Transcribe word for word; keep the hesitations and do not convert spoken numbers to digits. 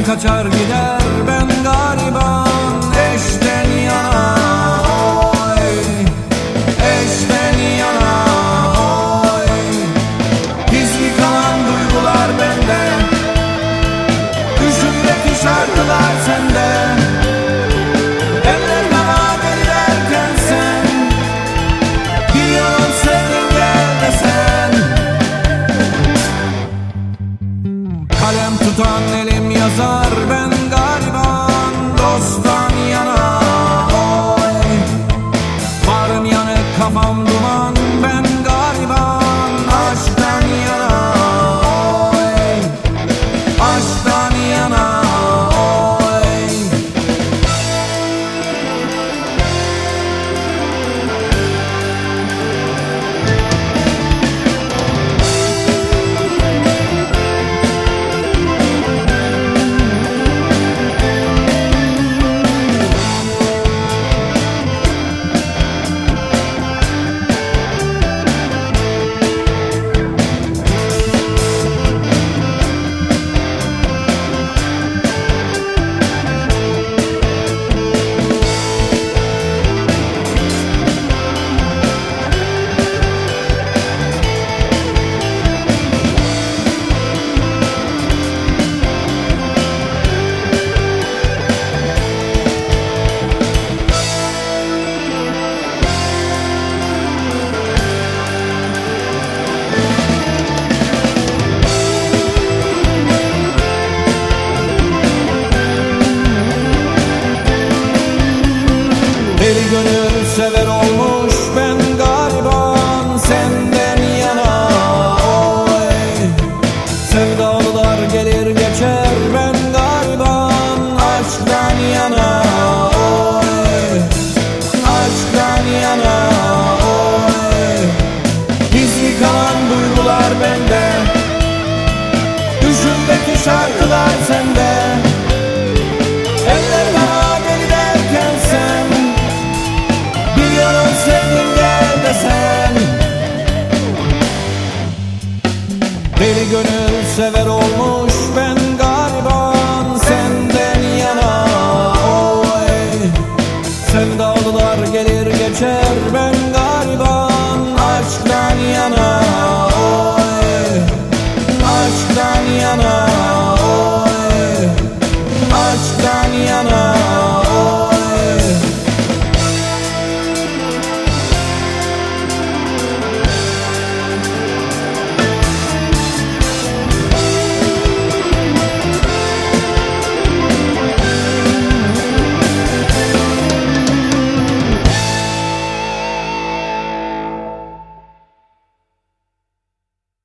kaçar gider ben gariban eşten yana, oy, eşten yana, oy. Gizli kalan duygular bende, düşümdeki şarkılar sende. Eller bana gel derken sen, biliyorum sevdim gel desen. Kalem tutan elim yazar ben gariban dosttan yana, oy. Varım yanık kafam duman ben gariban aşktan yana, oy. Aşktan yana, oy. Deli gönül sever olmuş ben gariban senden yana, oy. Sevdalılar gelir geçer ben gariban aşktan yana, oy. Aşktan yana, oy. Gizli kalan duygular bende, düşümdeki şarkılar sende. Eller bana gel derken sen, biliyorum sevdim gel desen. Deli gönül sever olmuş